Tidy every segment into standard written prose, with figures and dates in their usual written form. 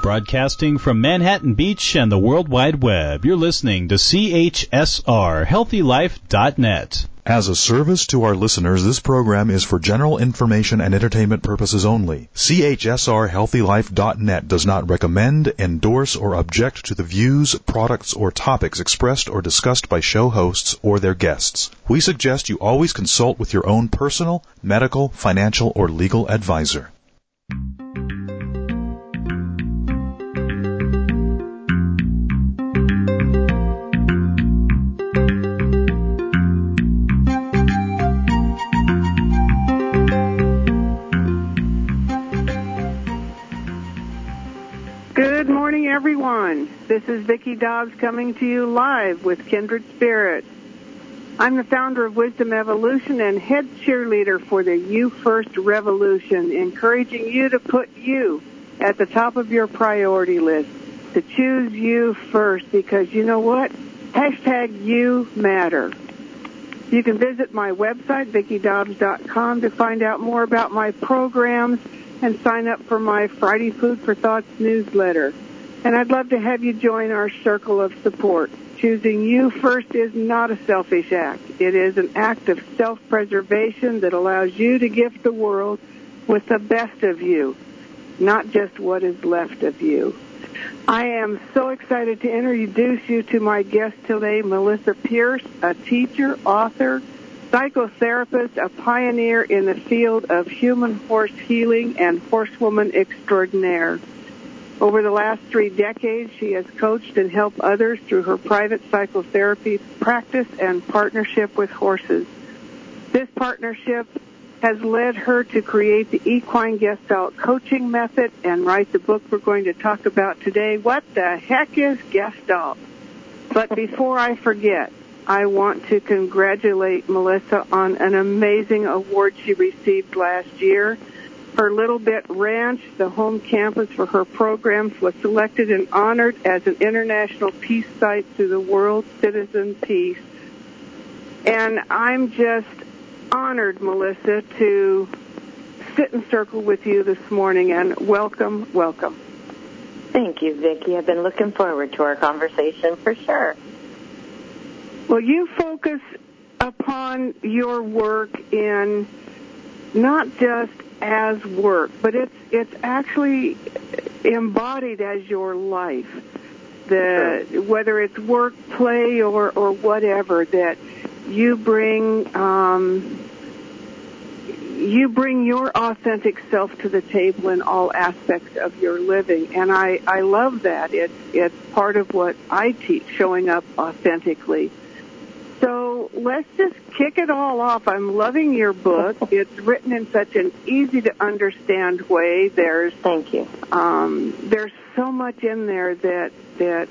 Broadcasting from Manhattan Beach and the World Wide Web, you're listening to CHSR, HealthyLife.net. As a service to our listeners, this program is for general information and entertainment purposes only. CHSR HealthyLife.net does not recommend, endorse, or object to the views, products, or topics expressed or discussed by show hosts or their guests. We suggest you always consult with your own personal, medical, financial, or legal advisor. Good morning, everyone. This is Vicki Dobbs coming to you live with Kindred Spirit. I'm the founder of Wisdom Evolution and head cheerleader for the You First Revolution, encouraging you to put you at the top of your priority list, to choose you first, because you know what? Hashtag you matter. You can visit my website, VickiDobbs.com, to find out more about my programs and sign up for my Friday Food for Thoughts newsletter. And I'd love to have you join our circle of support. Choosing you first is not a selfish act. It is an act of self-preservation that allows you to gift the world with the best of you, not just what is left of you. I am so excited to introduce you to my guest today, Melissa Pierce, a teacher, author, psychotherapist, a pioneer in the field of human horse healing, and horsewoman extraordinaire. Over the last 3 decades, she has coached and helped others through her private psychotherapy practice and partnership with horses. This partnership has led her to create the Equine Gestalt Coaching Method and write the book we're going to talk about today, What the Heck is Gestalt? But before I forget, I want to congratulate Melissa on an amazing award she received last year. Her Little Bit Ranch, the home campus for her programs, was selected and honored as an international peace site through the World Citizen Peace. And I'm just honored, Melissa, to sit in circle with you this morning, and welcome, welcome. Thank you, Vicki. I've been looking forward to our conversation for sure. Well, you focus upon your work in not just as work, but it's actually embodied as your life. Whether it's work, play, or whatever, that you bring your authentic self to the table in all aspects of your living, and I love that. It's part of what I teach, showing up authentically. So let's just kick it all off. I'm loving your book. It's written in such an easy-to-understand way. Thank you. There's so much in there that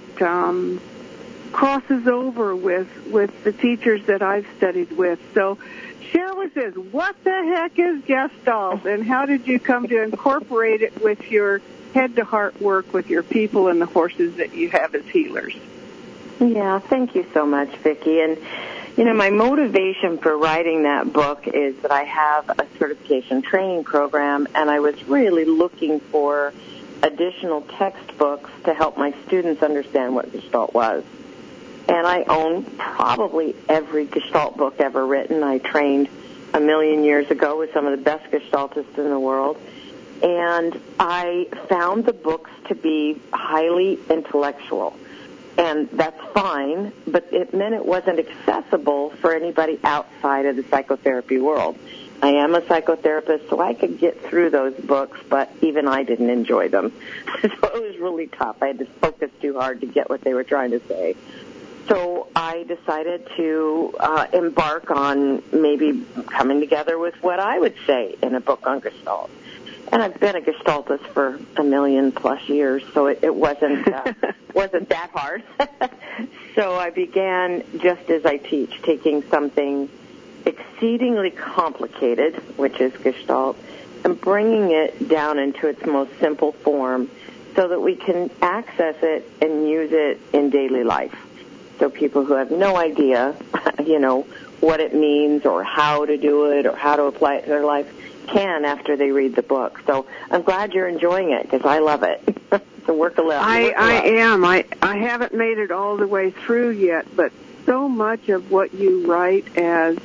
crosses over with the teachers that I've studied with. So share with us, what the heck is Gestalt, and how did you come to incorporate it with your head-to-heart work with your people and the horses that you have as healers? Yeah, thank you so much, Vicki. And, you know, my motivation for writing that book is that I have a certification training program, and I was really looking for additional textbooks to help my students understand what Gestalt was. And I own probably every Gestalt book ever written. I trained 1,000,000 years ago with some of the best Gestaltists in the world. And I found the books to be highly intellectual. And that's fine, but it meant it wasn't accessible for anybody outside of the psychotherapy world. I am a psychotherapist, so I could get through those books, but even I didn't enjoy them. So it was really tough. I had to focus too hard to get what they were trying to say. So I decided to embark on maybe coming together with what I would say in a book on Gestalt. And I've been a Gestaltist for 1,000,000+ years, so it wasn't that hard. So I began, just as I teach, taking something exceedingly complicated, which is Gestalt, and bringing it down into its most simple form so that we can access it and use it in daily life. So people who have no idea, what it means or how to do it or how to apply it to their life can after they read the book. So I'm glad you're enjoying it because I love it. to work a lot. I am. I haven't made it all the way through yet, but so much of what you write as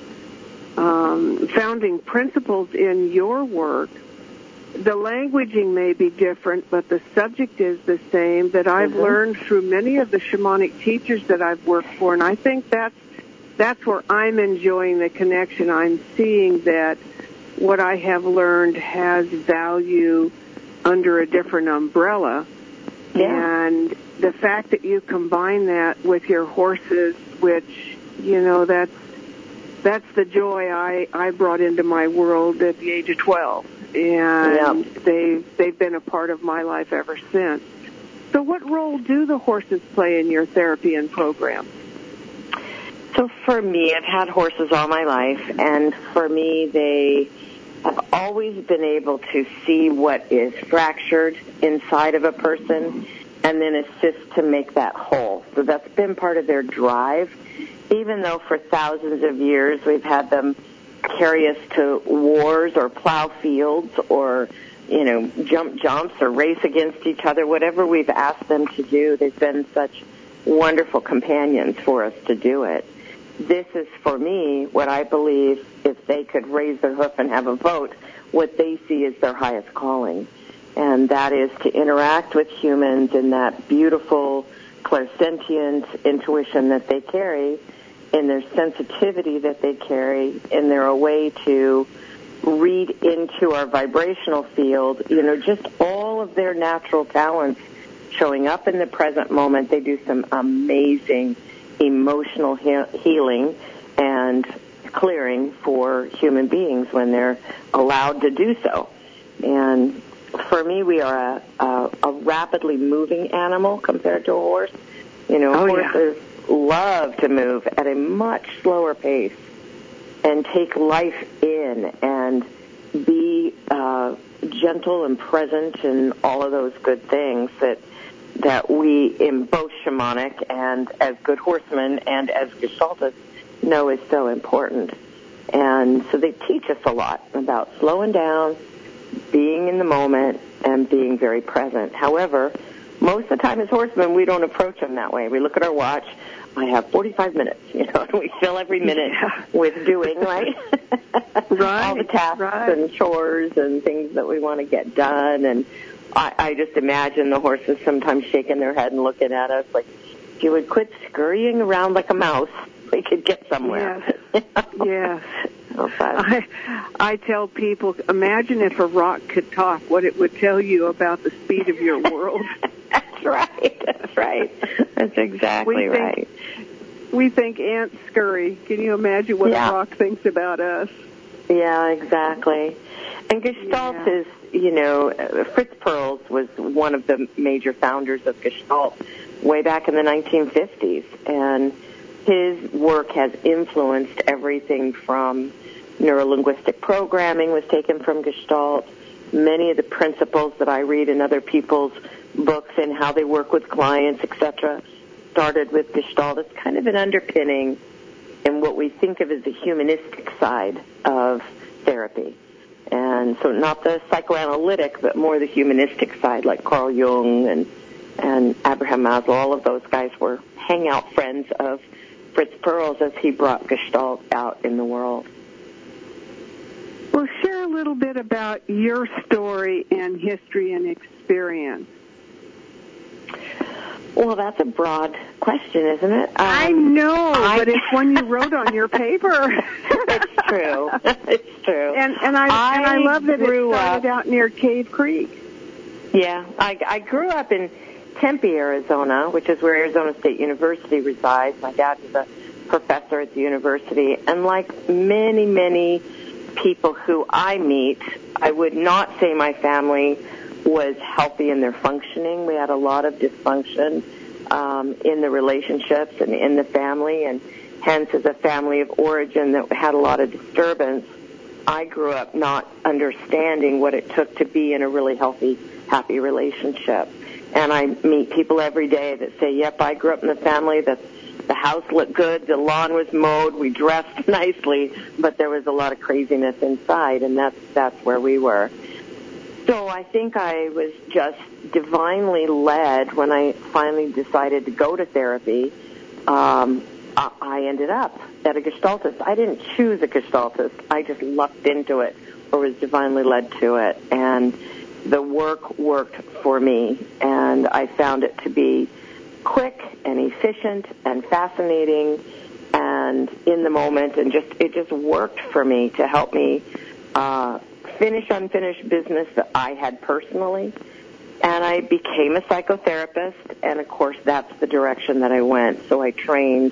founding principles in your work, the languaging may be different, but the subject is the same, that I've learned through many of the shamanic teachers that I've worked for, and I think that's where I'm enjoying the connection. I'm seeing that what I have learned has value under a different umbrella. Yeah. And the fact that you combine that with your horses, which, that's the joy I brought into my world at the age of 12. And they've been a part of my life ever since. So what role do the horses play in your therapy and program? So for me, I've had horses all my life, and for me, they have always been able to see what is fractured inside of a person and then assist to make that whole. So that's been part of their drive, even though for thousands of years we've had them carry us to wars or plow fields or, jump jumps or race against each other, whatever we've asked them to do. They've been such wonderful companions for us to do it. This is, for me, what I believe, if they could raise their hoof and have a vote, what they see is their highest calling. And that is to interact with humans in that beautiful, clairsentient intuition that they carry, in their sensitivity that they carry, in their way to read into our vibrational field, just all of their natural talents showing up in the present moment. They do some amazing emotional healing and clearing for human beings when they're allowed to do so. And for me, we are a rapidly moving animal compared to a horse. Horses love to move at a much slower pace and take life in and be gentle and present and all of those good things that we, in both shamanic and as good horsemen and as Gestaltists, know is so important. And so they teach us a lot about slowing down, being in the moment, and being very present. However, most of the time as horsemen, we don't approach them that way. We look at our watch. I have 45 minutes, and we fill every minute with doing, right? All the tasks and chores and things that we want to get done. And I just imagine the horses sometimes shaking their head and looking at us like, if you would quit scurrying around like a mouse, we could get somewhere. Yes. I tell people, imagine if a rock could talk, what it would tell you about the speed of your world. That's right. That's exactly right. We think ants scurry. Can you imagine what a rock thinks about us? Yeah, exactly. And Gestalt is, Fritz Perls was one of the major founders of Gestalt way back in the 1950s. And his work has influenced everything from neurolinguistic programming was taken from Gestalt. Many of the principles that I read in other people's books and how they work with clients, etc., started with Gestalt. It's kind of an underpinning in what we think of as the humanistic side of therapy. And so not the psychoanalytic, but more the humanistic side, like Carl Jung and Abraham Maslow. All of those guys were hangout friends of Fritz Perls as he brought Gestalt out in the world. Well, share a little bit about your story and history and experience. Well, that's a broad question, isn't it? I know, but it's one you wrote on your paper. It's true. It's true. And I love that it started out near Cave Creek. Yeah, I grew up in Tempe, Arizona, which is where Arizona State University resides. My dad was a professor at the university, and like many, many people who I meet, I would not say my family was healthy in their functioning. We had a lot of dysfunction in the relationships and in the family, and hence as a family of origin that had a lot of disturbance, I grew up not understanding what it took to be in a really healthy, happy relationship. And I meet people every day that say, yep, I grew up in a family that the house looked good, the lawn was mowed, we dressed nicely, but there was a lot of craziness inside, and that's where we were. So I I think I was just divinely led when I finally decided to go to therapy. I ended up at a Gestaltist. I didn't choose a Gestaltist. I just lucked into it or was divinely led to it. And the work worked for me, and I found it to be quick and efficient and fascinating and in the moment, and it just worked for me to help me finish unfinished business that I had personally. And I became a psychotherapist, and of course that's the direction that I went. So I trained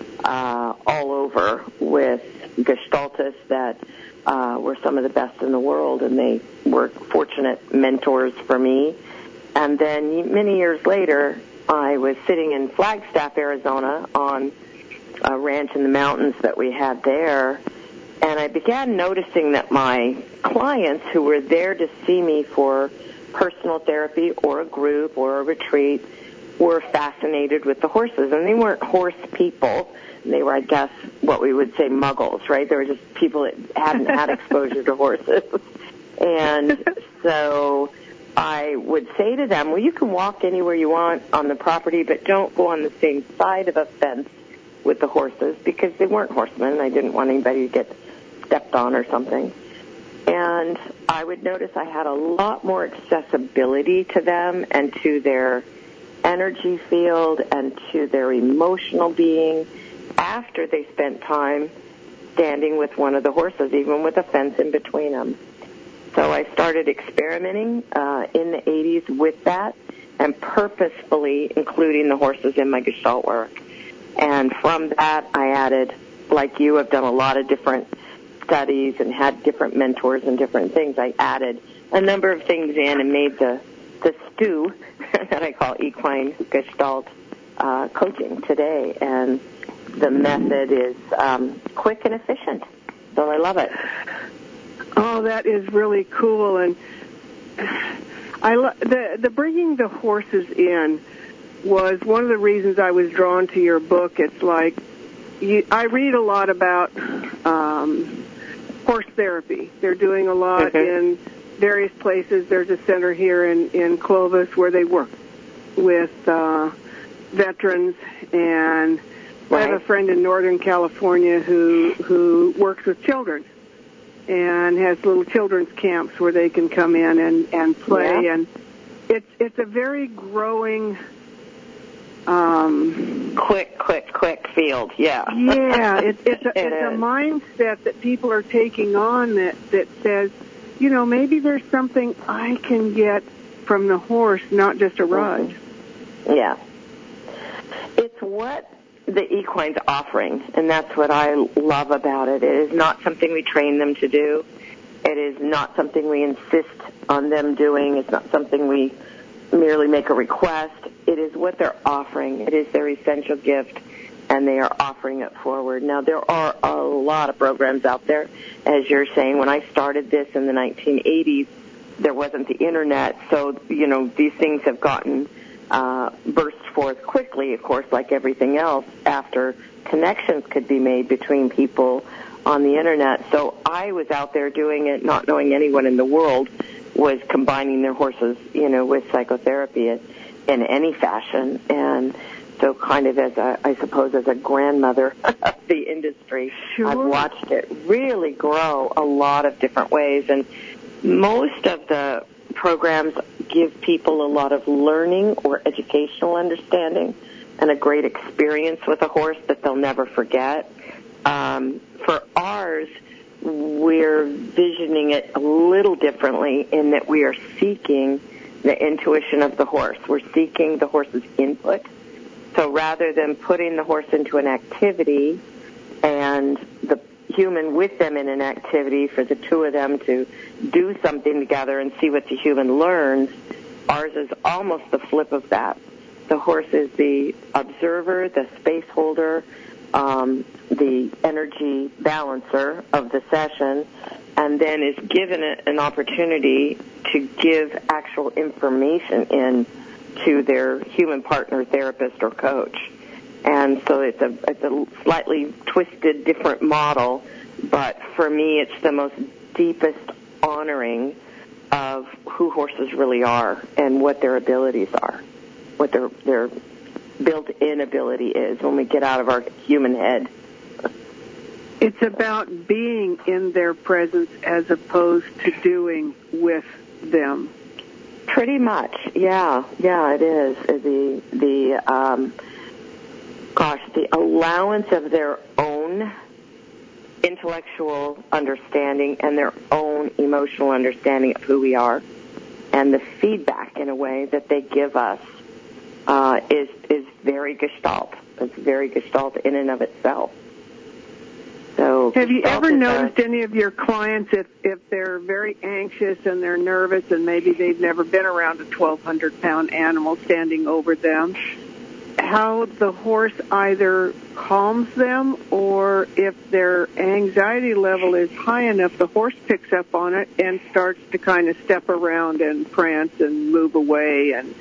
all over with Gestaltists that were some of the best in the world, and they were fortunate mentors for me. And then many years later, I was sitting in Flagstaff, Arizona, on a ranch in the mountains that we had there, and I began noticing that my clients who were there to see me for personal therapy or a group or a retreat were fascinated with the horses. And they weren't horse people. They were, I guess, what we would say muggles, right? They were just people that hadn't had exposure to horses. And so I would say to them, well, you can walk anywhere you want on the property, but don't go on the same side of a fence with the horses, because they weren't horsemen. I didn't want anybody to get stepped on or something. And I would notice I had a lot more accessibility to them and to their energy field and to their emotional being after they spent time standing with one of the horses, even with a fence in between them. So I started experimenting in the 80s with that and purposefully including the horses in my Gestalt work. And from that, I added, like you, I've done a lot of different studies and had different mentors and different things. I added a number of things in and made the stew that I call equine Gestalt coaching today. And the method is quick and efficient. So I love it. Oh, that is really cool. And the bringing the horses in was one of the reasons I was drawn to your book. It's like I read a lot about horse therapy. They're doing a lot in various places. There's a center here in Clovis where they work with veterans, and I have a friend in Northern California who works with children and has little children's camps where they can come in and play. Yeah. And it's a very growing quick field. Yeah. Yeah, it's a mindset that people are taking on that says, you know, maybe there's something I can get from the horse, not just a ride. Yeah. It's what the equine's offering, and that's what I love about it. It is not something we train them to do. It is not something we insist on them doing. It's not something we merely make a request. It is what they're offering. It is their essential gift, and they are offering it forward. Now, there are a lot of programs out there. As you're saying, when I started this in the 1980s, there wasn't the Internet, so, you know, these things have gotten burst forth quickly, of course, like everything else, after connections could be made between people on the Internet. So I was out there doing it, not knowing anyone in the world was combining their horses, you know, with psychotherapy in any fashion. And so kind of as a grandmother of the industry, sure, I've watched it really grow a lot of different ways. And most of the programs give people a lot of learning or educational understanding and a great experience with a horse that they'll never forget. For ours, we're visioning it a little differently in that we are seeking the intuition of the horse. We're seeking the horse's input. So rather than putting the horse into an activity and the human with them in an activity for the two of them to do something together and see what the human learns, ours is almost the flip of that. The horse is the observer, the space holder, the energy balancer of the session, and then is given an opportunity to give actual information in to their human partner, therapist, or coach. And so it's a slightly twisted, different model, but for me it's the most deepest honoring of who horses really are and what their abilities are, what their built-in ability is when we get out of our human head. It's about being in their presence as opposed to doing with them. Pretty much, yeah, it is. The allowance of their own intellectual understanding and their own emotional understanding of who we are, and the feedback in a way that they give us is very Gestalt. It's very Gestalt in and of itself. So, have you ever noticed any of your clients, if they're very anxious and they're nervous and maybe they've never been around a 1,200-pound animal standing over them, how the horse either calms them, or if their anxiety level is high enough, the horse picks up on it and starts to kind of step around and prance and move away and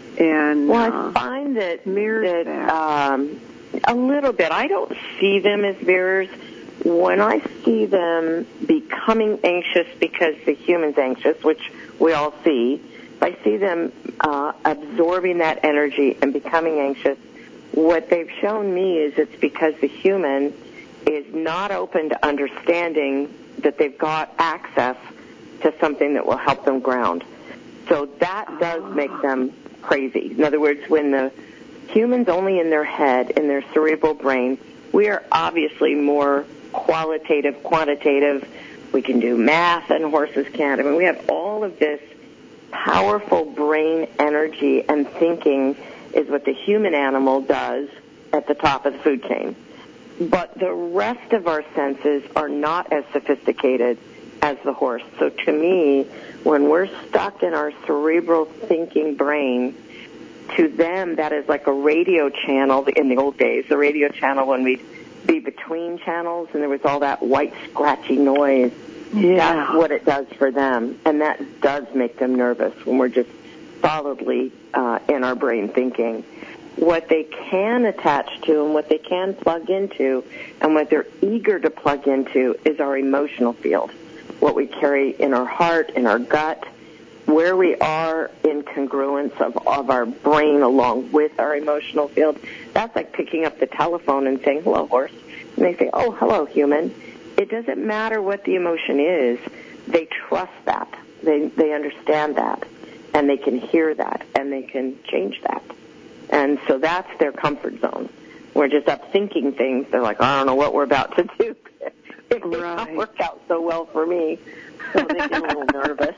I find that mirrors that. A little bit. I don't see them as mirrors. When I see them becoming anxious because the human's anxious, which we all see, if I see them absorbing that energy and becoming anxious, what they've shown me is it's because the human is not open to understanding that they've got access to something that will help them ground. So that does make them crazy. In other words, when the human's only in their head, in their cerebral brain, we are obviously more qualitative, quantitative. We can do math and horses can't. I mean, we have all of this powerful brain energy, and thinking is what the human animal does at the top of the food chain. But the rest of our senses are not as sophisticated as the horse. So to me, when we're stuck in our cerebral thinking brain, to them that is like a radio channel in the old days, the radio channel when we'd be between channels and there was all that white scratchy noise. Yeah. That's what it does for them, and that does make them nervous when we're just solidly in our brain thinking. What they can attach to and what they can plug into and what they're eager to plug into is our emotional field, what we carry in our heart, in our gut, where we are in congruence of our brain along with our emotional field. That's like picking up the telephone and saying, hello, horse. And they say, oh, hello, human. It doesn't matter what the emotion is. They trust that. They understand that. And they can hear that. And they can change that. And so that's their comfort zone. We're just up thinking things. They're like, I don't know what we're about to do. It doesn't work out so well for me. So they get a little nervous.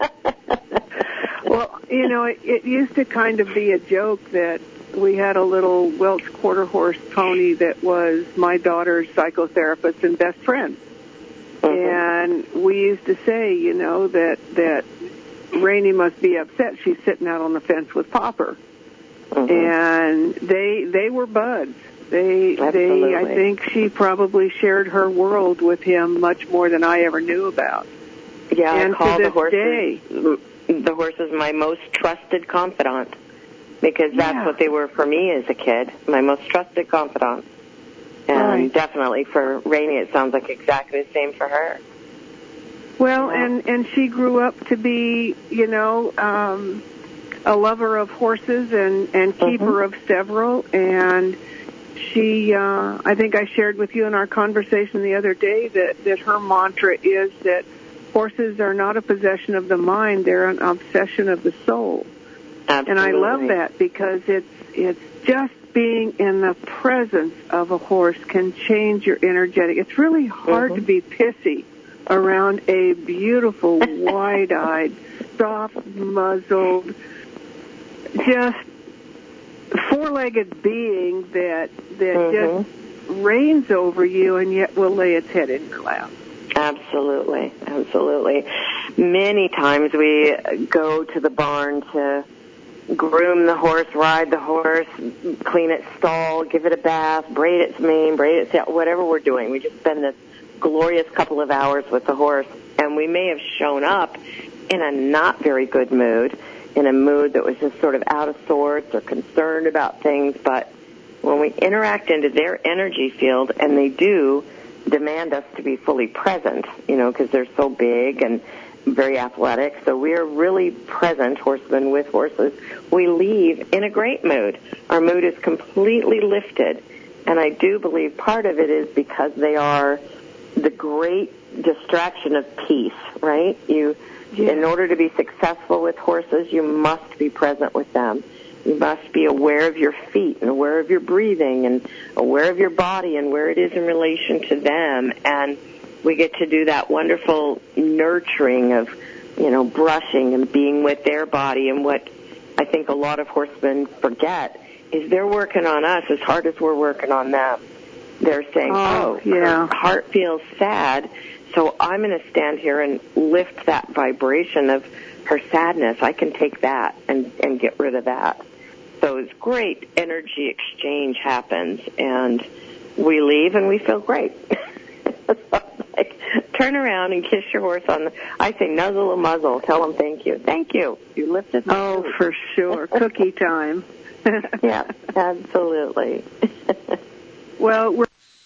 Well, you know, it used to kind of be a joke that we had a little Welsh quarter horse pony that was my daughter's psychotherapist and best friend. Mm-hmm. And we used to say, you know, that Rainey must be upset. She's sitting out on the fence with Popper. Mm-hmm. And they were buds. I think she probably shared her world with him much more than I ever knew about. Yeah, and I call to the horses day, the horses my most trusted confidant, because that's what they were for me as a kid, my most trusted confidant. And definitely for Rainey, it sounds like exactly the same for her. Well, and she grew up to be, you know, a lover of horses and keeper of several. And she, I think I shared with you in our conversation the other day that her mantra is that horses are not a possession of the mind, they're an obsession of the soul. Absolutely. And I love that because it's just being in the presence of a horse can change your energetic. It's really hard to be pissy around a beautiful, wide-eyed, soft-muzzled, just four-legged being that just reigns over you and yet will lay its head in your lap. Absolutely, absolutely. Many times we go to the barn to groom the horse, ride the horse, clean its stall, give it a bath, braid its mane, braid its tail, whatever we're doing. We just spend this glorious couple of hours with the horse, and we may have shown up in a not very good mood, in a mood that was just sort of out of sorts or concerned about things, but when we interact into their energy field, and they do demand us to be fully present, you know, because they're so big and very athletic, so we are really present, horsemen with horses. We leave in a great mood. Our mood is completely lifted, and I do believe part of it is because they are the great distraction of peace, right? In order to be successful with horses, you must be present with them. You must be aware of your feet and aware of your breathing and aware of your body and where it is in relation to them. And we get to do that wonderful nurturing of, brushing and being with their body. And what I think a lot of horsemen forget is they're working on us as hard as we're working on them. They're saying, her heart feels sad, so I'm going to stand here and lift that vibration of her sadness. I can take that and get rid of that. So it's great energy exchange happens, and we leave and we feel great. Like, turn around and kiss your horse I say nuzzle a muzzle. Tell them thank you. Thank you. You lifted my food. For sure. Cookie time. Yeah, absolutely. Well,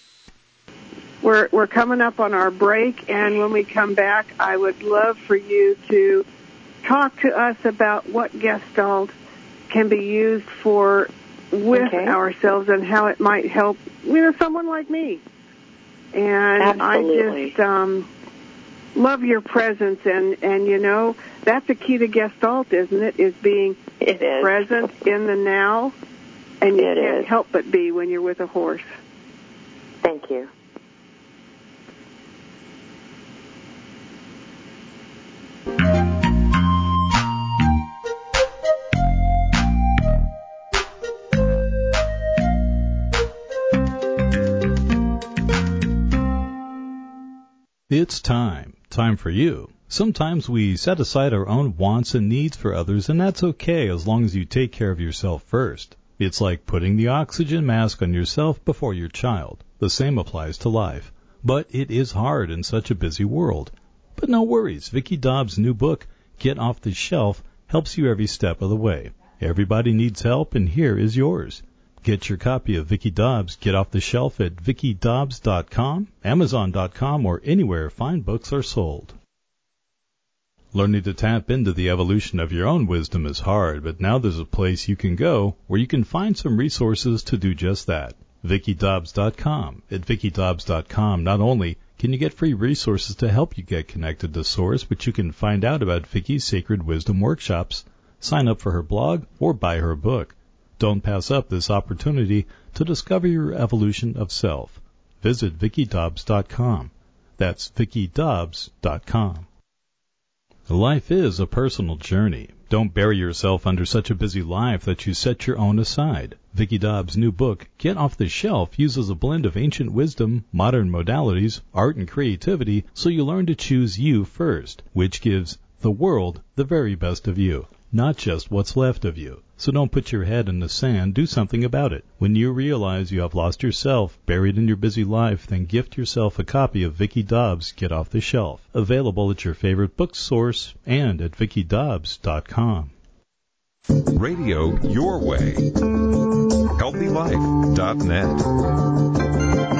we're coming up on our break, and when we come back, I would love for you to talk to us about what Gestalt can be used for with ourselves and how it might help, someone like me. And absolutely. I just love your presence, and that's the key to Gestalt, isn't it? Is being present in the now, and you can't help but be when you're with a horse. Thank you. It's time for you. Sometimes we set aside our own wants and needs for others, and that's okay as long as you take care of yourself first. It's like putting the oxygen mask on yourself before your child. The same applies to life. But it is hard in such a busy world. But no worries, Vicki Dobbs' new book, Get Off the Shelf, helps you every step of the way. Everybody needs help, and here is yours. Get your copy of Vicki Dobbs' Get Off the Shelf at VickiDobbs.com, Amazon.com, or anywhere fine books are sold. Learning to tap into the evolution of your own wisdom is hard, but now there's a place you can go where you can find some resources to do just that. VickiDobbs.com. At VickiDobbs.com, not only can you get free resources to help you get connected to Source, but you can find out about Vicki's Sacred Wisdom workshops, sign up for her blog, or buy her book. Don't pass up this opportunity to discover your evolution of self. Visit VickiDobbs.com. That's VickiDobbs.com. Life is a personal journey. Don't bury yourself under such a busy life that you set your own aside. Vicki Dobbs' new book, Get Off the Shelf, uses a blend of ancient wisdom, modern modalities, art, and creativity, so you learn to choose you first, which gives the world the very best of you, not just what's left of you. So don't put your head in the sand, do something about it. When you realize you have lost yourself, buried in your busy life, then gift yourself a copy of Vicki Dobbs' Get Off the Shelf, available at your favorite bookstores and at VickiDobbs.com. Radio your way. HealthyLife.net.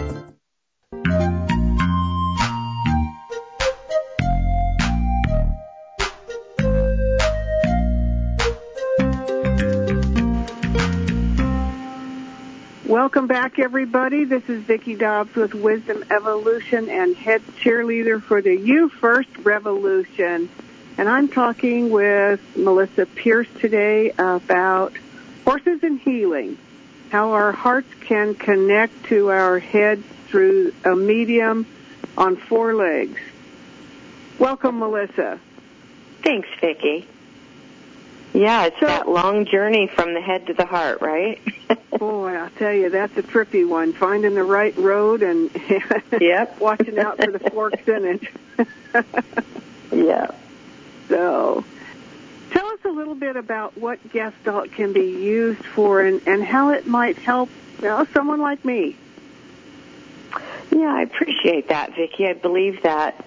Welcome back, everybody. This is Vicki Dobbs with Wisdom Evolution and head cheerleader for the You First Revolution. And I'm talking with Melissa Pierce today about horses and healing, how our hearts can connect to our head through a medium on four legs. Welcome, Melissa. Thanks, Vicki. Yeah, it's that long journey from the head to the heart, right? Boy, I'll tell you, that's a tricky one, finding the right road and watching out for the forks in it. Yeah. So, tell us a little bit about what Gestalt can be used for and how it might help someone like me. Yeah, I appreciate that, Vicki. I believe that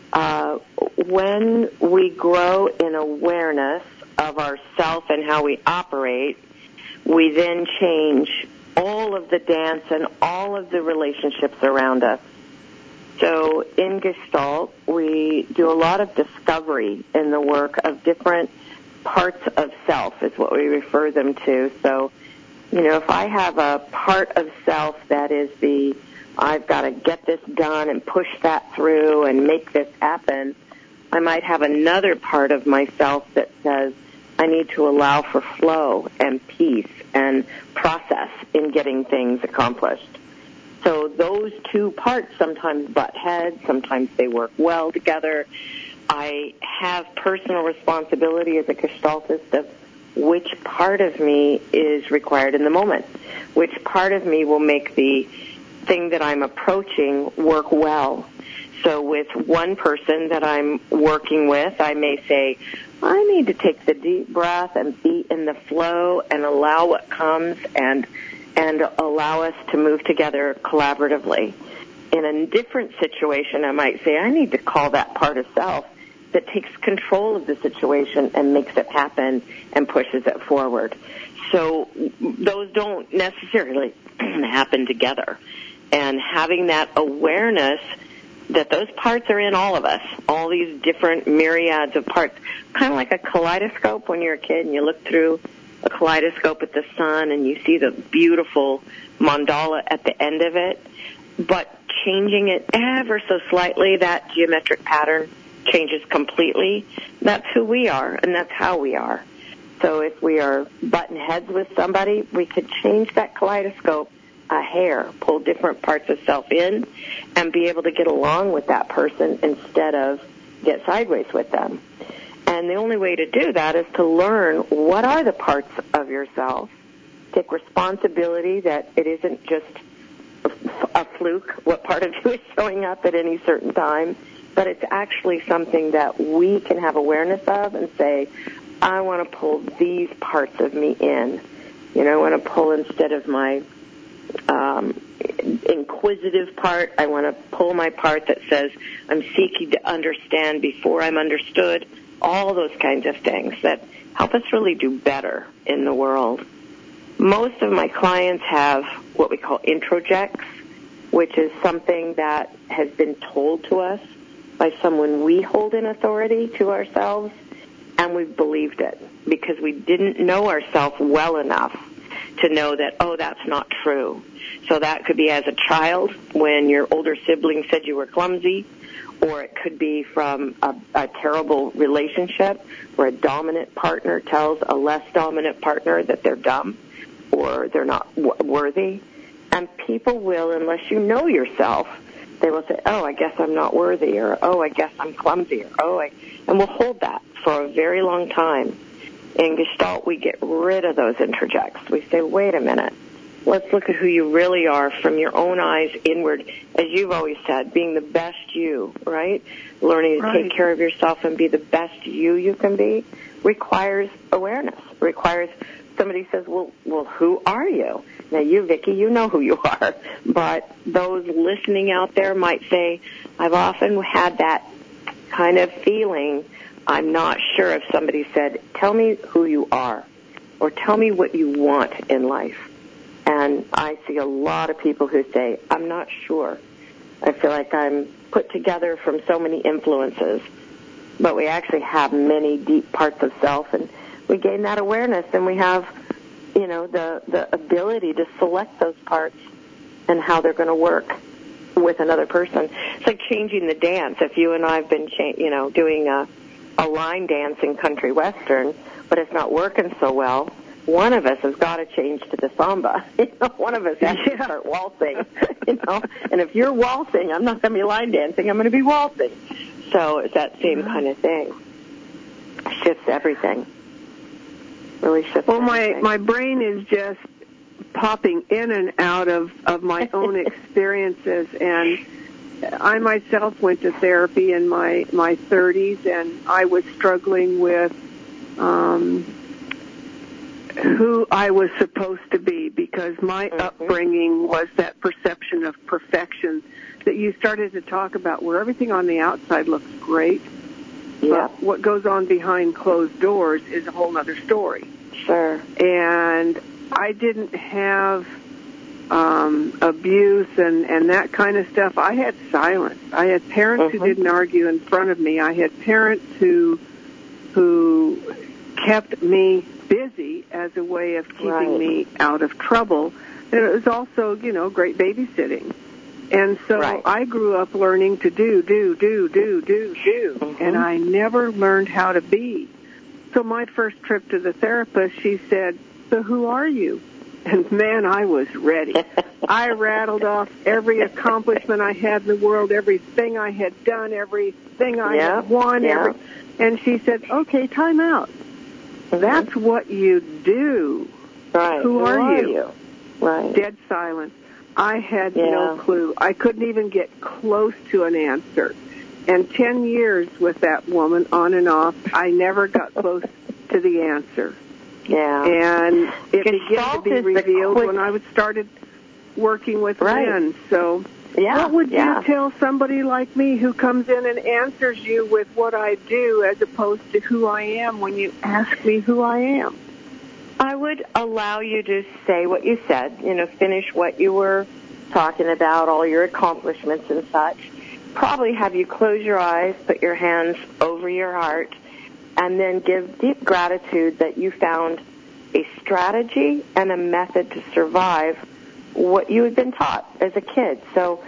when we grow in awareness of ourself and how we operate, we then change all of the dance and all of the relationships around us. So in Gestalt, we do a lot of discovery in the work of different parts of self is what we refer them to. So, if I have a part of self that is I've got to get this done and push that through and make this happen, I might have another part of myself that says I need to allow for flow and peace and process in getting things accomplished. So those two parts sometimes butt heads, sometimes they work well together. I have personal responsibility as a Gestaltist of which part of me is required in the moment, which part of me will make the thing that I'm approaching work well. So with one person that I'm working with, I may say, I need to take the deep breath and be in the flow and allow what comes and allow us to move together collaboratively. In a different situation, I might say, I need to call that part of self that takes control of the situation and makes it happen and pushes it forward. So those don't necessarily happen together. And having that awareness that those parts are in all of us, all these different myriads of parts, kind of like a kaleidoscope when you're a kid and you look through a kaleidoscope at the sun and you see the beautiful mandala at the end of it, but changing it ever so slightly, that geometric pattern changes completely. That's who we are, and that's how we are. So if we are butting heads with somebody, we could change that kaleidoscope a hair, pull different parts of self in, and be able to get along with that person instead of get sideways with them. And the only way to do that is to learn what are the parts of yourself, take responsibility that it isn't just a fluke what part of you is showing up at any certain time, but it's actually something that we can have awareness of and say, I want to pull these parts of me in. I want to pull, instead of my inquisitive part, I want to pull my part that says I'm seeking to understand before I'm understood, all those kinds of things that help us really do better in the world. Most of my clients have what we call introjects, which is something that has been told to us by someone we hold in authority to ourselves, and we've believed it because we didn't know ourselves well enough to know that, that's not true. So that could be as a child when your older sibling said you were clumsy, or it could be from a terrible relationship where a dominant partner tells a less dominant partner that they're dumb or they're not worthy. And people will, unless you know yourself, they will say, I guess I'm not worthy, or, I guess I'm clumsy, or, and we'll hold that for a very long time. In Gestalt, we get rid of those interjects. We say, wait a minute, let's look at who you really are from your own eyes inward, as you've always said, being the best you, right? Learning to take care of yourself and be the best you can be requires awareness, requires somebody says, well, who are you? Now, you, Vicki, you know who you are, but those listening out there might say, I've often had that kind of feeling. I'm not sure if somebody said, tell me who you are, or tell me what you want in life. And I see a lot of people who say, I'm not sure. I feel like I'm put together from so many influences, but we actually have many deep parts of self, and we gain that awareness, and we have, the ability to select those parts and how they're going to work with another person. It's like changing the dance. If you and I have been, doing a line dance in country western, but it's not working so well, one of us has got to change to the samba. One of us has to start waltzing. And if you're waltzing, I'm not going to be line dancing. I'm going to be waltzing. So it's that same kind of thing. Shifts everything. Really shifts everything. My brain is just popping in and out of my own experiences, and I myself went to therapy in my 30s, and I was struggling with who I was supposed to be, because my upbringing was that perception of perfection that you started to talk about, where everything on the outside looks great, but what goes on behind closed doors is a whole other story. Sure. And I didn't have abuse and that kind of stuff, I had silence. I had parents who didn't argue in front of me. I had parents who kept me busy as a way of keeping me out of trouble. And it was also, great babysitting. And so I grew up learning to do. And I never learned how to be. So my first trip to the therapist, she said, "So who are you?" And man, I was ready. I rattled off every accomplishment I had in the world, everything I had done, everything I had won. And she said, "Okay, time out. That's what you do. Right. Who are you?" Right. Dead silence. I had no clue. I couldn't even get close to an answer. And 10 years with that woman, on and off, I never got close to the answer. Yeah. And it began to be revealed when I started working with men. So what would you tell somebody like me who comes in and answers you with what I do as opposed to who I am when you ask me who I am? I would allow you to say what you said, finish what you were talking about, all your accomplishments and such. Probably have you close your eyes, put your hands over your heart, and then give deep gratitude that you found a strategy and a method to survive what you had been taught as a kid. So,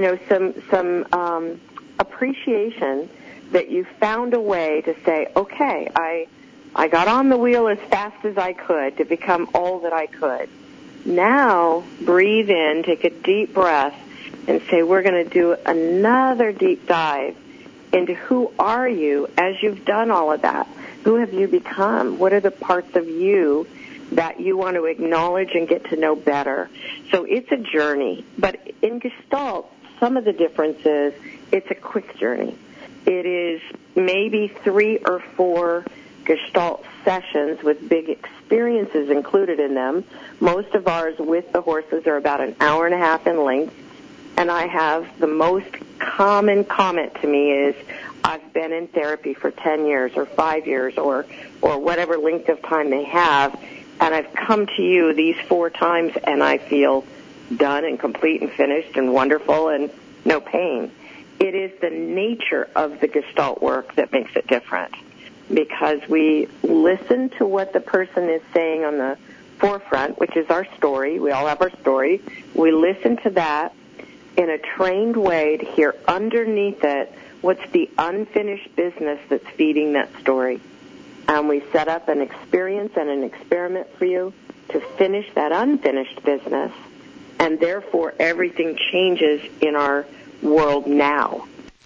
some appreciation that you found a way to say, okay, I got on the wheel as fast as I could to become all that I could. Now, breathe in, take a deep breath, and say, we're going to do another deep dive into who are you as you've done all of that. Who have you become? What are the parts of you that you want to acknowledge and get to know better? So it's a journey. But in Gestalt, some of the difference is it's a quick journey. It is maybe 3 or 4 Gestalt sessions with big experiences included in them. Most of ours with the horses are about an hour and a half in length. And I have the most common comment to me is, I've been in therapy for 10 years or 5 years or whatever length of time they have, and I've come to you these 4 times and I feel done and complete and finished and wonderful and no pain. It is the nature of the Gestalt work that makes it different, because we listen to what the person is saying on the forefront, which is our story. We all have our story. We listen to that in a trained way to hear underneath it what's the unfinished business that's feeding that story. And we set up an experience and an experiment for you to finish that unfinished business, and therefore everything changes in our world now.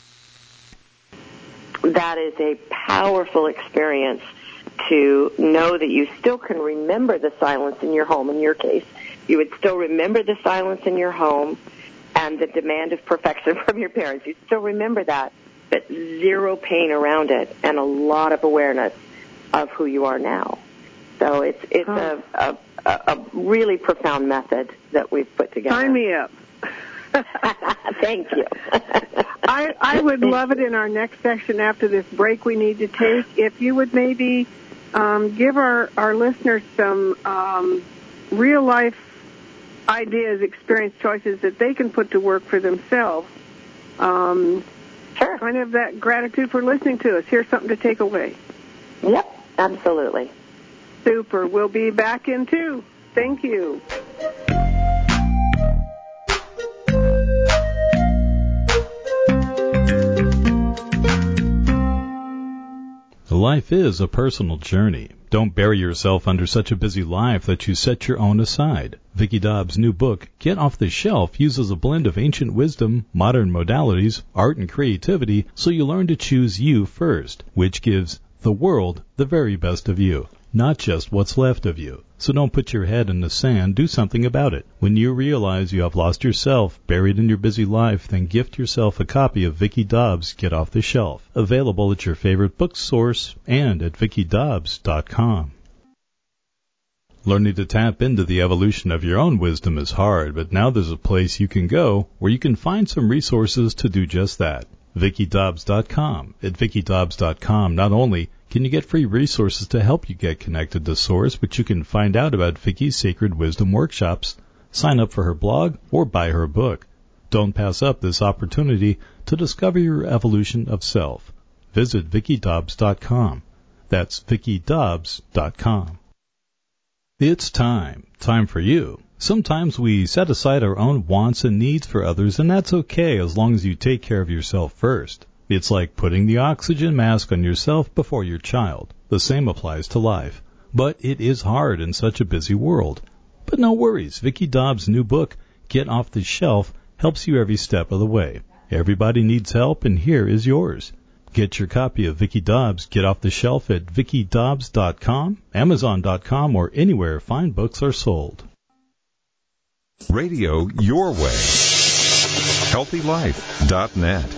That is a powerful experience to know that you still can remember the silence in your home. In your case, you would still remember the silence in your home and the demand of perfection from your parents. You still remember that, but zero pain around it and a lot of awareness of who you are now. So it's a really profound method that we've put together. Sign me up. Thank you. I would love it in our next session after this break we need to take, if you would maybe give our listeners some real-life ideas, experience, choices that they can put to work for themselves. Sure. Kind of that gratitude for listening to us. Here's something to take away. Yep, absolutely. Super. We'll be back in 2. Thank you. Life is a personal journey. Don't bury yourself under such a busy life that you set your own aside. Vicki Dobbs' new book, Get Off the Shelf, uses a blend of ancient wisdom, modern modalities, art, and creativity, so you learn to choose you first, which gives the world the very best of you, not just what's left of you. So don't put your head in the sand, do something about it. When you realize you have lost yourself, buried in your busy life, then gift yourself a copy of Vicki Dobbs' Get Off the Shelf, available at your favorite bookstores and at VickiDobbs.com. Learning to tap into the evolution of your own wisdom is hard, but now there's a place you can go where you can find some resources to do just that. VickiDobbs.com. At VickiDobbs.com, not only can you get free resources to help you get connected to Source, but you can find out about Vicki's Sacred Wisdom workshops, sign up for her blog, or buy her book. Don't pass up this opportunity to discover your evolution of self. Visit VickiDobbs.com. That's VickiDobbs.com. It's time for you. Sometimes we set aside our own wants and needs for others, and that's okay as long as you take care of yourself first. It's like putting the oxygen mask on yourself before your child. The same applies to life. But it is hard in such a busy world. But no worries, Vicki Dobbs' new book, Get Off the Shelf, helps you every step of the way. Everybody needs help, and here is yours. Get your copy of Vicki Dobbs' Get Off the Shelf at VickiDobbs.com, Amazon.com, or anywhere fine books are sold. Radio Your Way. HealthyLife.net.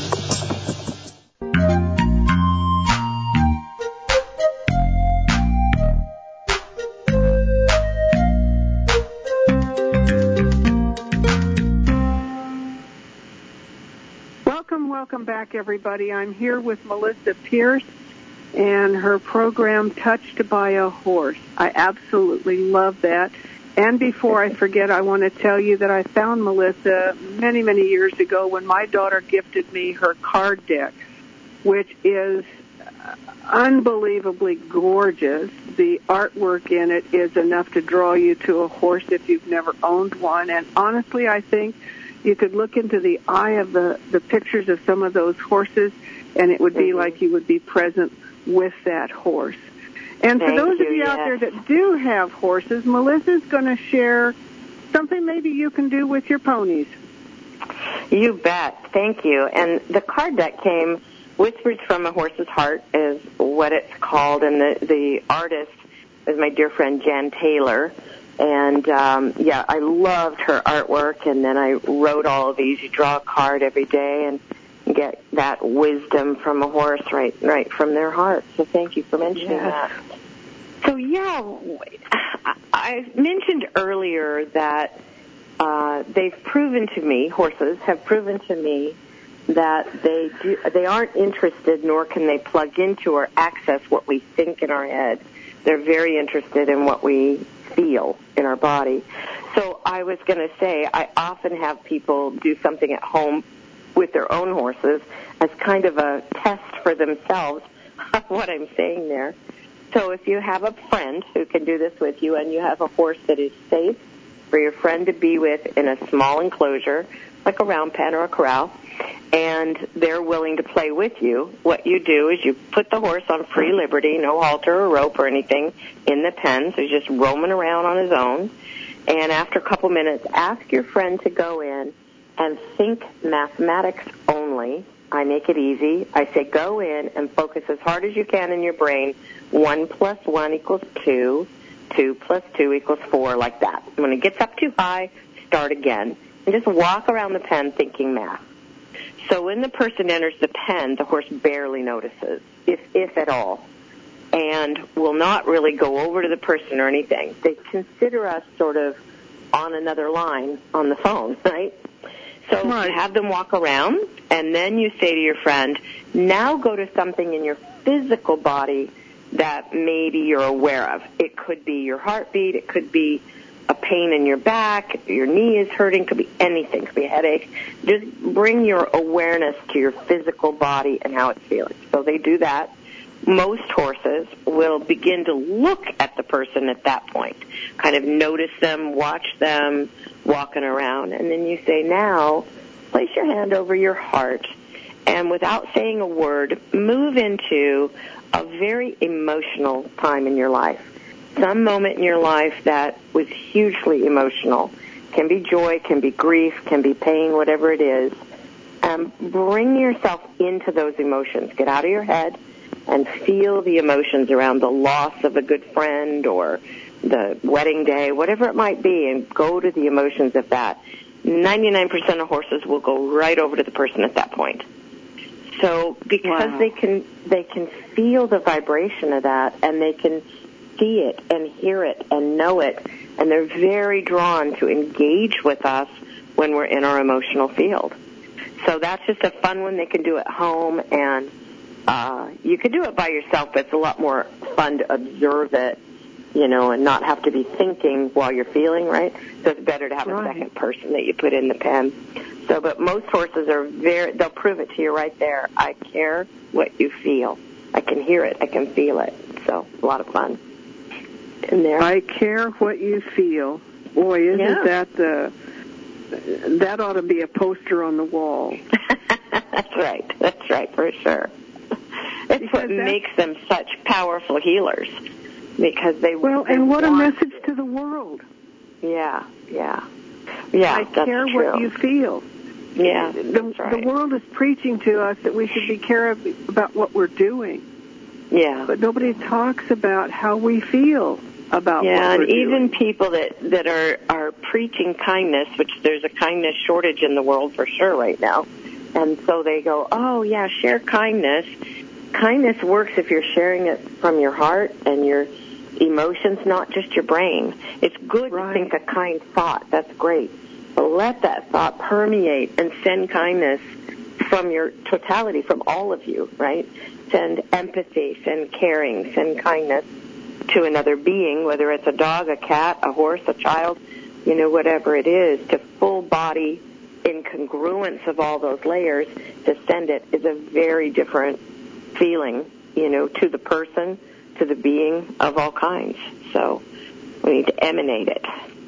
Welcome back, everybody. I'm here with Melissa Pierce and her program, Touched by a Horse. I absolutely love that. And before I forget, I want to tell you that I found Melissa many, many years ago when my daughter gifted me her card deck, which is unbelievably gorgeous. The artwork in it is enough to draw you to a horse if you've never owned one. And honestly, I think you could look into the eye of the pictures of some of those horses, and it would be like you would be present with that horse. And for those of you out there that do have horses, Melissa's going to share something maybe you can do with your ponies. You bet. Thank you. And the card deck came, Whispers from a Horse's Heart is what it's called, and the artist is my dear friend Jan Taylor. And, I loved her artwork, and then I wrote all of these. You draw a card every day and get that wisdom from a horse right from their heart. So thank you for mentioning that. So, I mentioned earlier that horses have proven to me that they aren't interested, nor can they plug into or access what we think in our head. They're very interested in what we feel in our body. So I was going to say, I often have people do something at home with their own horses as kind of a test for themselves of what I'm saying there. So if you have a friend who can do this with you, and you have a horse that is safe for your friend to be with in a small enclosure, like a round pen or a corral, and they're willing to play with you, what you do is you put the horse on free liberty, no halter or rope or anything, in the pen, so he's just roaming around on his own. And after a couple minutes, ask your friend to go in and think mathematics only. I make it easy. I say go in and focus as hard as you can in your brain. 1 plus 1 equals 2. 2 plus 2 equals 4, like that. When it gets up too high, start again. And just walk around the pen thinking math. So when the person enters the pen, the horse barely notices, if at all, and will not really go over to the person or anything. They consider us sort of on another line on the phone, right? So you have them walk around, and then you say to your friend, now go to something in your physical body that maybe you're aware of. It could be your heartbeat. It could be a pain in your back. Your knee is hurting. It could be anything. It could be a headache. Just bring your awareness to your physical body and how it's feeling. So they do that. Most horses will begin to look at the person at that point, kind of notice them, watch them walking around, and then you say, now, place your hand over your heart, and without saying a word, move into a very emotional time in your life. Some moment in your life that was hugely emotional. Can be joy, can be grief, can be pain, whatever it is. Bring yourself into those emotions. Get out of your head and feel the emotions around the loss of a good friend or the wedding day, whatever it might be, and go to the emotions of that. 99% of horses will go right over to the person at that point. So because they can feel the vibration of that, and they can see it and hear it and know it, and they're very drawn to engage with us when we're in our emotional field. So that's just a fun one they can do at home, and you can do it by yourself, but it's a lot more fun to observe it and not have to be thinking while you're feeling, right? So it's better to have a second person that you put in the pen. So, but most horses they'll prove it to you right there. I care what you feel. I can hear it. I can feel it. So, a lot of fun in there. I care what you feel. Boy, isn't that ought to be a poster on the wall. That's right, for sure. It's what makes them such powerful healers, because they and what a message to the world. Yeah. I care what you feel. Yeah, that's right. The world is preaching to us that we should be careful about what we're doing. Yeah. But nobody talks about how we feel about what we're doing. Yeah, and even people that are preaching kindness, which there's a kindness shortage in the world for sure right now. And so they go, oh, yeah, share kindness. Kindness works if you're sharing it from your heart and your emotions, not just your brain. It's good to think a kind thought. That's great. But let that thought permeate and send kindness from your totality, from all of you, right? Send empathy, send caring, send kindness to another being, whether it's a dog, a cat, a horse, a child, whatever it is, to full body in congruence of all those layers, to send it is a very different feeling, to the person, to the being of all kinds. So we need to emanate it.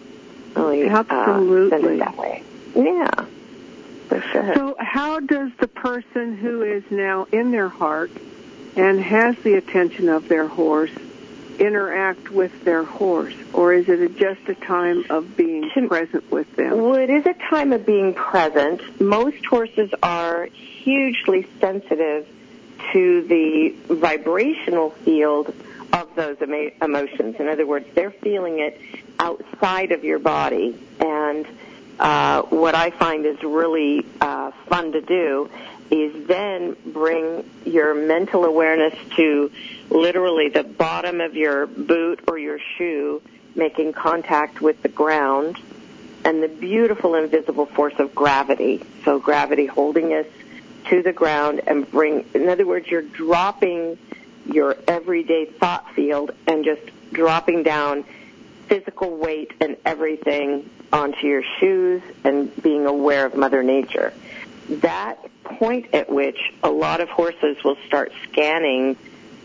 Absolutely. Send it that way. Yeah, for sure. So how does the person who is now in their heart and has the attention of their horse interact with their horse? Or is it just a time of being present with them? Well, it is a time of being present. Most horses are hugely sensitive to the vibrational field of those emotions. In other words, they're feeling it outside of your body. And what I find is really fun to do is then bring your mental awareness to literally the bottom of your boot or your shoe, making contact with the ground, and the beautiful invisible force of gravity. So gravity holding us to the ground and in other words, you're dropping your everyday thought field and just dropping down physical weight and everything onto your shoes and being aware of Mother Nature. That point at which a lot of horses will start scanning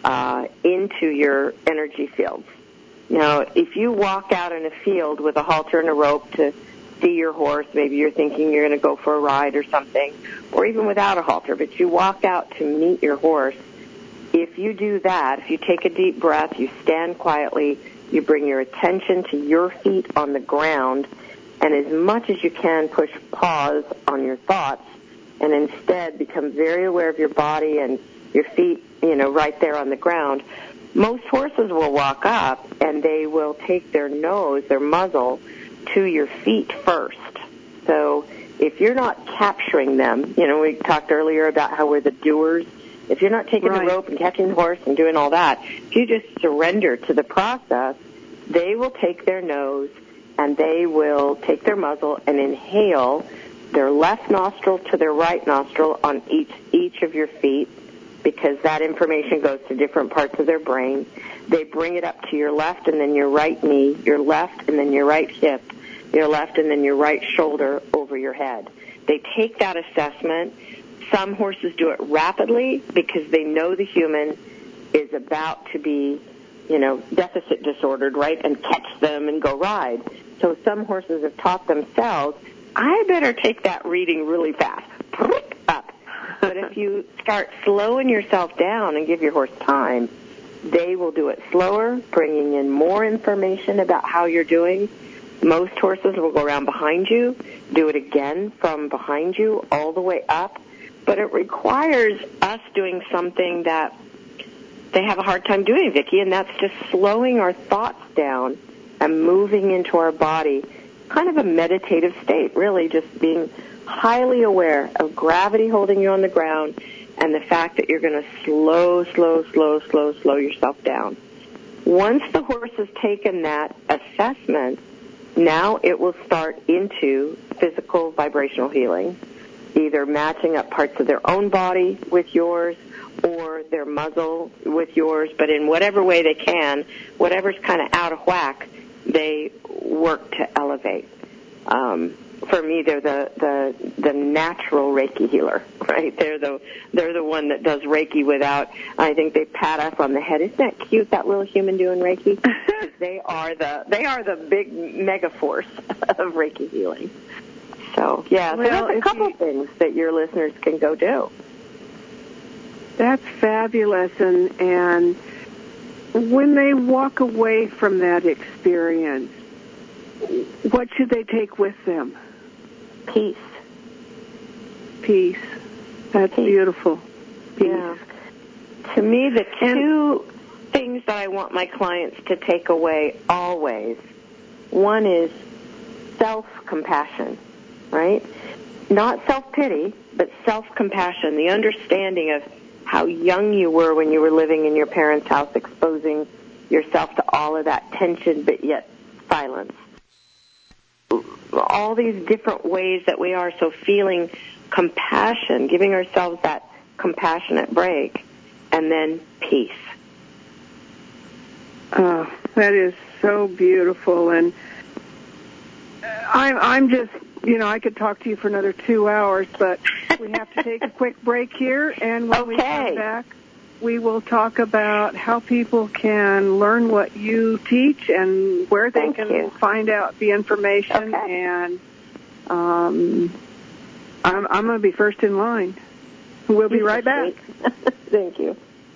into your energy fields. Now, if you walk out in a field with a halter and a rope to see your horse, maybe you're thinking you're going to go for a ride or something, or even without a halter, but you walk out to meet your horse, if you do that, if you take a deep breath, you stand quietly, you bring your attention to your feet on the ground, and as much as you can push pause on your thoughts, and instead become very aware of your body and your feet, right there on the ground. Most horses will walk up and they will take their nose, their muzzle, to your feet first. So if you're not capturing them, we talked earlier about how we're the doers. If you're not taking the rope and catching the horse and doing all that, if you just surrender to the process, they will take their nose and they will take their muzzle and inhale their left nostril to their right nostril on each of your feet, because that information goes to different parts of their brain. They bring it up to your left and then your right knee, your left and then your right hip, your left and then your right shoulder over your head. They take that assessment. Some horses do it rapidly because they know the human is about to be, deficit disordered, right, and catch them and go ride. So some horses have taught themselves, I better take that reading really fast. Up. But if you start slowing yourself down and give your horse time, they will do it slower, bringing in more information about how you're doing. Most horses will go around behind you, do it again from behind you all the way up. But it requires us doing something that they have a hard time doing, Vicki, and that's just slowing our thoughts down and moving into our body. Kind of a meditative state, really, just being highly aware of gravity holding you on the ground and the fact that you're going to slow yourself down. Once the horse has taken that assessment, now it will start into physical vibrational healing, either matching up parts of their own body with yours or their muzzle with yours, but in whatever way they can, whatever's kind of out of whack, they work to elevate. For me, they're the natural Reiki healer, right? They're the one that does Reiki without. I think they pat us on the head. Isn't that cute? That little human doing Reiki. They are the big mega force of Reiki healing. So yeah, so there's a couple things that your listeners can go do. That's fabulous, and when they walk away from that experience, what should they take with them? Peace. That's beautiful. Peace. Yeah. To me, the two things that I want my clients to take away always, one is self-compassion, right? Not self-pity, but self-compassion, the understanding of how young you were when you were living in your parents' house, exposing yourself to all of that tension, but yet silence. All these different ways that we are, so feeling compassion, giving ourselves that compassionate break, and then peace. Oh, that is so beautiful, and I'm just, I could talk to you for another 2 hours, but we have to take a quick break here, and when we come back, we will talk about how people can learn what you teach and where they can find out the information. Okay. And I'm going to be first in line. We'll be right back. Thank you.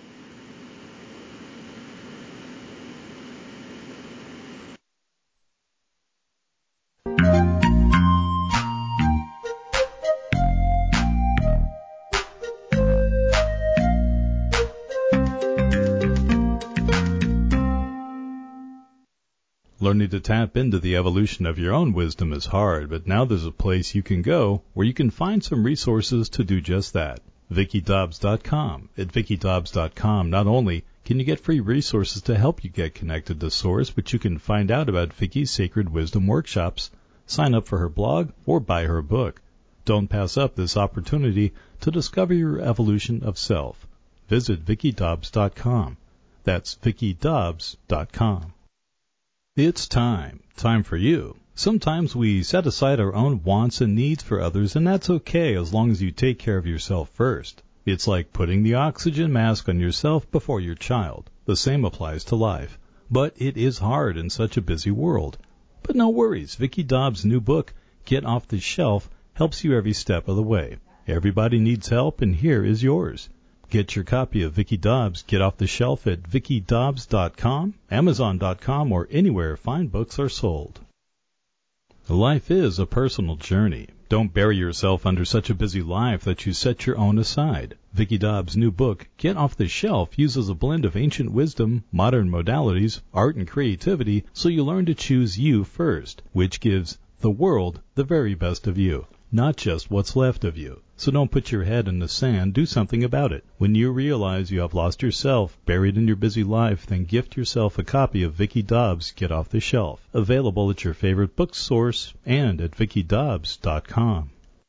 Learning to tap into the evolution of your own wisdom is hard, but now there's a place you can go where you can find some resources to do just that. VickiDobbs.com. At VickiDobbs.com, not only can you get free resources to help you get connected to Source, but you can find out about Vicki's Sacred Wisdom workshops, sign up for her blog, or buy her book. Don't pass up this opportunity to discover your evolution of self. Visit VickiDobbs.com. That's VickiDobbs.com. It's time for you. Sometimes we set aside our own wants and needs for others, and that's okay as long as you take care of yourself first. It's like putting the oxygen mask on yourself before your child. The same applies to life. But it is hard in such a busy world. But no worries, Vicki Dobbs' new book, Get Off the Shelf, helps you every step of the way. Everybody needs help, and here is yours. Get your copy of Vicki Dobbs' Get Off the Shelf at VickiDobbs.com, Amazon.com, or anywhere fine books are sold. Life is a personal journey. Don't bury yourself under such a busy life that you set your own aside. Vicki Dobbs' new book, Get Off the Shelf, uses a blend of ancient wisdom, modern modalities, art, and creativity, so you learn to choose you first, which gives the world the very best of you, not just what's left of you. So don't put your head in the sand, do something about it. When you realize you have lost yourself, buried in your busy life, then gift yourself a copy of Vicki Dobbs' Get Off the Shelf, available at your favorite bookstores and at VickiDobbs.com.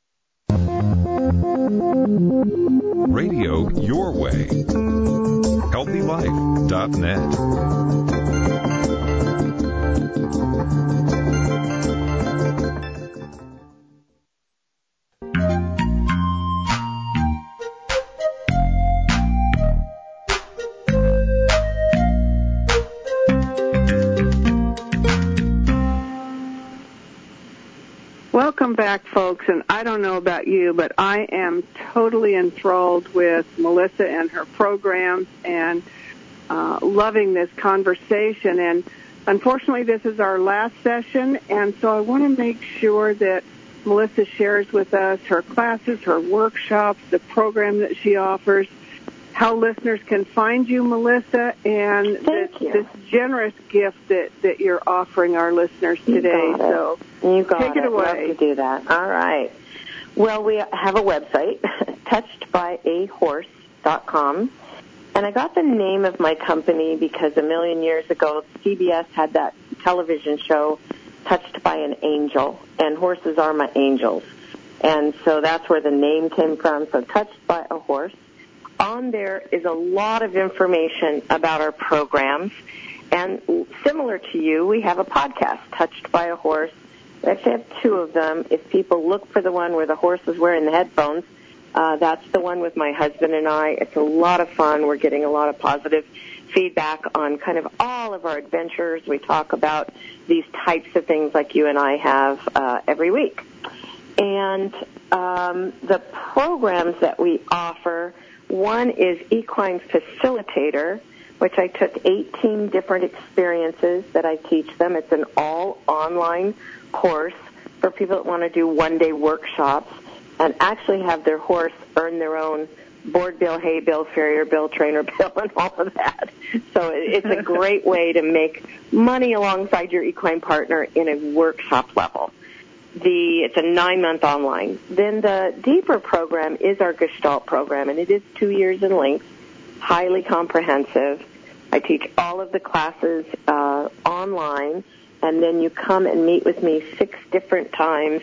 Radio your way. HealthyLife.net. Welcome back, folks, and I don't know about you, but I am totally enthralled with Melissa and her programs and loving this conversation. And unfortunately, this is our last session, and so I want to make sure that Melissa shares with us her classes, her workshops, the program that she offers, how listeners can find you, Melissa, and this generous gift that you're offering our listeners today. So take it away. Love to do that. All right. Well, we have a website, touchedbyahorse.com, and I got the name of my company because a million years ago, CBS had that television show, Touched by an Angel, and horses are my angels. And so that's where the name came from, so Touched by a Horse. on there is a lot of information about our programs. And similar to you, we have a podcast, Touched by a Horse. We actually have two of them. If people look for the one where the horse is wearing the headphones, that's the one with my husband and I. It's a lot of fun. We're getting a lot of positive feedback on kind of all of our adventures. We talk about these types of things like you and I have every week. And the programs that we offer, one is Equine Facilitator, which I took 18 different experiences that I teach them. It's an all-online course for people that want to do one-day workshops and actually have their horse earn their own board bill, hay bill, farrier bill, trainer bill, and all of that. So it's a great way to make money alongside your equine partner in a workshop level. It's a 9-month online. Then the deeper program is our Gestalt program, and it is 2 years in length, highly comprehensive. I teach all of the classes online, and then you come and meet with me 6 different times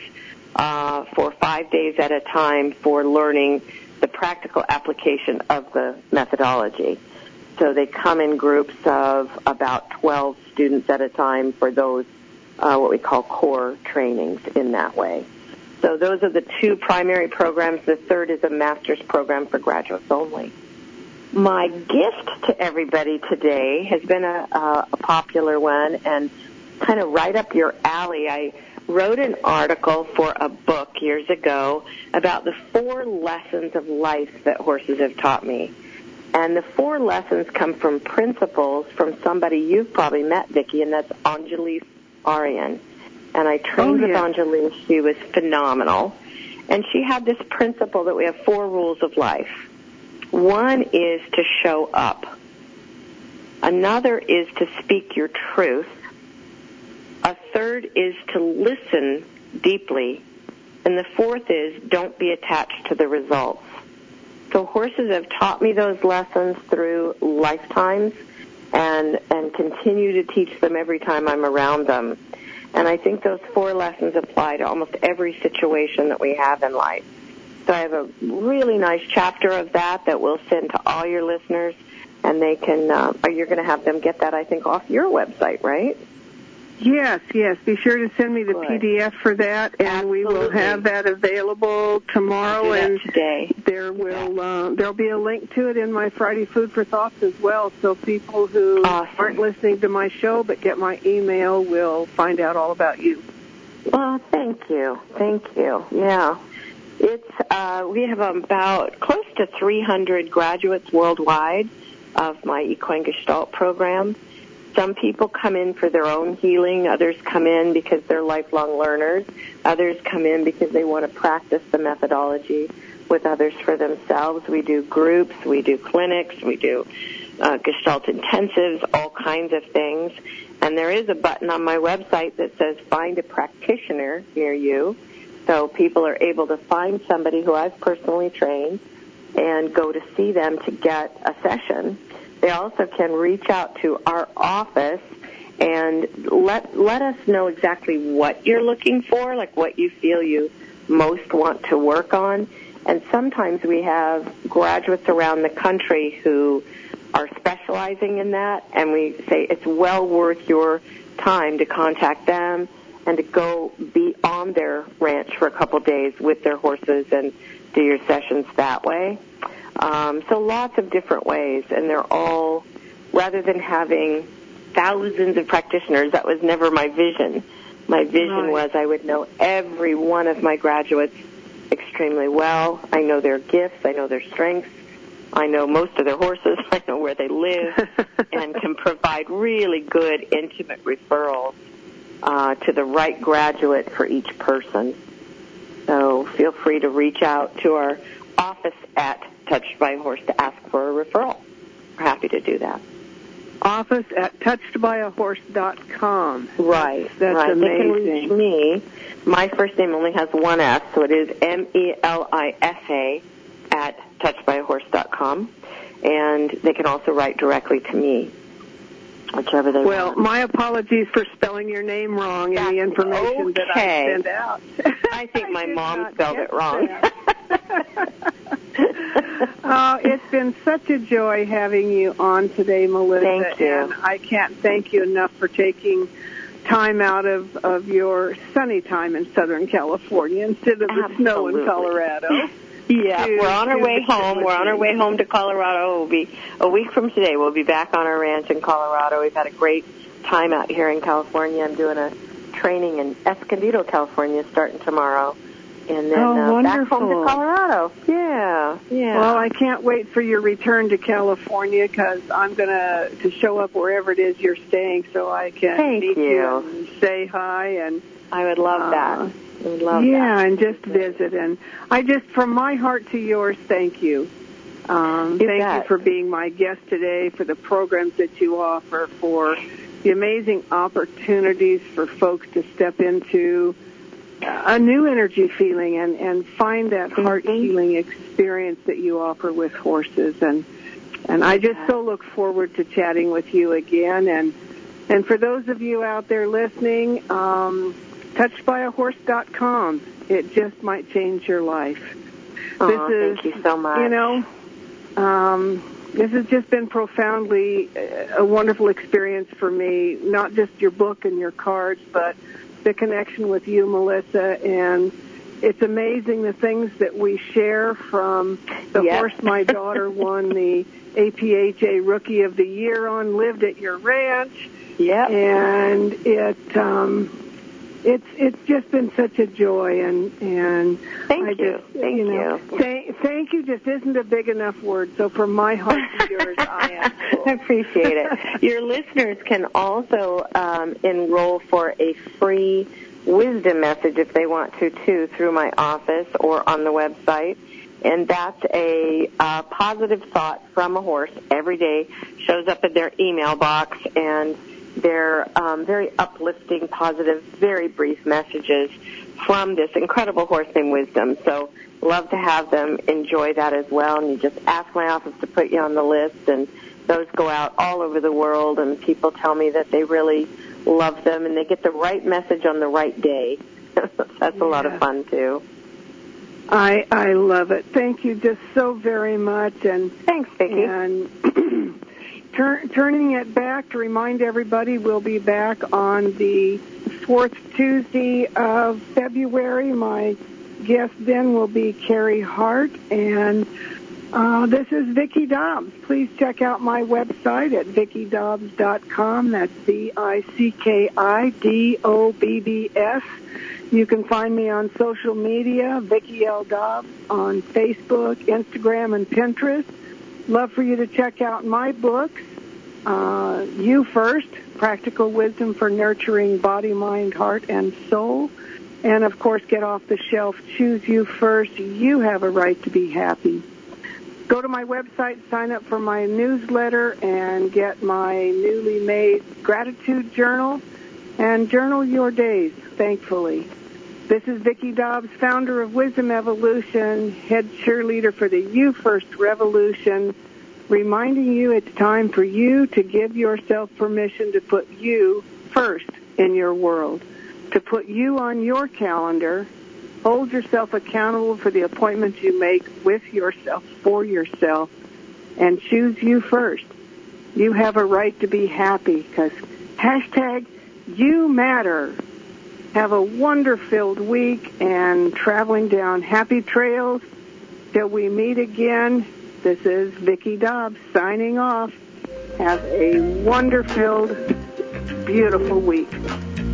for 5 days at a time for learning the practical application of the methodology. So they come in groups of about 12 students at a time for those what we call core trainings in that way. So those are the 2 primary programs. The third is a master's program for graduates only. My gift to everybody today has been a popular one and kind of right up your alley. I wrote an article for a book years ago about the 4 lessons of life that horses have taught me. And the 4 lessons come from principles from somebody you've probably met, Vicki, and that's Anjali Aryan. And I trained with Anjali. She was phenomenal. And she had this principle that we have 4 rules of life. One is to show up. Another is to speak your truth. A third is to listen deeply. And the fourth is don't be attached to the results. So horses have taught me those lessons through lifetimes and continue to teach them every time I'm around them. And I think those 4 lessons apply to almost every situation that we have in life. So I have a really nice chapter of that we'll send to all your listeners, and they can, you're going to have them get that, I think, off your website, right? Yes. Be sure to send me the PDF for that, and Absolutely. we will have that available tomorrow. I'll do that and today. There'll be a link to it in my Friday Food for Thoughts as well. So people who aren't listening to my show but get my email will find out all about you. Well, thank you. Yeah, it's we have about close to 300 graduates worldwide of my Equine Gestalt program. Some people come in for their own healing. Others come in because they're lifelong learners. Others come in because they want to practice the methodology with others for themselves. We do groups. We do clinics. We do Gestalt intensives, all kinds of things. And there is a button on my website that says Find a Practitioner Near You. So people are able to find somebody who I've personally trained and go to see them to get a session. They also can reach out to our office and let us know exactly what you're looking for, like what you feel you most want to work on. And sometimes we have graduates around the country who are specializing in that, and we say it's well worth your time to contact them and to go be on their ranch for a couple of days with their horses and do your sessions that way. So lots of different ways, and they're all, rather than having thousands of practitioners, that was never my vision. My vision was I would know every one of my graduates extremely well. I know their gifts. I know their strengths. I know most of their horses. I know where they live and can provide really good, intimate referrals to the right graduate for each person. So feel free to reach out to our office at Touched by a Horse to ask for a referral. We're happy to do that. Office at touchedbyahorse.com. Right. That's right. amazing. They can reach me. My first name only has one S, so it is MELISA at touchedbyahorse.com. And they can also write directly to me. whichever they Well, want. my apologies for spelling your name wrong in the information that I sent out. I think my mom not spelled it wrong. It's been such a joy having you on today, Melissa. Thank you. And I can't thank you enough for taking time out of your sunny time in Southern California instead of the snow in Colorado. Yeah, we're on our way home. We're on our way home to Colorado. We'll be a week from today. We'll be back on our ranch in Colorado. We've had a great time out here in California. I'm doing a training in Escondido, California, starting tomorrow. And then back home to Colorado. Yeah. Well, I can't wait for your return to California because I'm going to show up wherever it is you're staying so I can meet you and say hi. And I would love that. I would love that. And just visit. And I just, from my heart to yours, thank you. Thank you for being my guest today, for the programs that you offer, for the amazing opportunities for folks to step into a new energy feeling and find that heart healing experience that you offer with horses. And I just so look forward to chatting with you again. And for those of you out there listening, touchedbyahorse.com. It just might change your life. Thank you so much. You know, this has just been profoundly a wonderful experience for me, not just your book and your cards, but the connection with you, Melissa, and it's amazing the things that we share, from the horse my daughter won the APHA Rookie of the Year on, lived at your ranch. Yep. And it's just been such a joy, and thank you. Thank you just isn't a big enough word. So from my heart to yours, I am full. I appreciate it. Your listeners can also enroll for a free wisdom message if they want to, too, through my office or on the website. And that's a positive thought from a horse every day, shows up in their email box, and they're very uplifting, positive, very brief messages from this incredible horse named Wisdom. So love to have them enjoy that as well. And you just ask my office to put you on the list, and those go out all over the world, and people tell me that they really love them, and they get the right message on the right day. That's a lot of fun, too. I love it. Thank you just so very much. And thanks, Vicki. And turning it back to remind everybody, we'll be back on the 4th Tuesday of February. My guest then will be Carrie Hart, and this is Vicki Dobbs. Please check out my website at VickiDobbs.com. That's VICKIDOBBS. You can find me on social media, Vicki L. Dobbs, on Facebook, Instagram, and Pinterest. Love for you to check out my books, You First, Practical Wisdom for Nurturing Body, Mind, Heart, and Soul. And, of course, get off the shelf, Choose You First. You have a right to be happy. Go to my website, sign up for my newsletter, and get my newly made gratitude journal, and journal your days, thankfully. This is Vicki Dobbs, founder of Wisdom Evolution, head cheerleader for the You First Revolution, reminding you it's time for you to give yourself permission to put you first in your world, to put you on your calendar. Hold yourself accountable for the appointments you make with yourself, for yourself, and choose you first. You have a right to be happy because #You matter. Have a wonder-filled week and traveling down happy trails. Till we meet again, this is Vicki Dobbs signing off. Have a wonder-filled, beautiful week.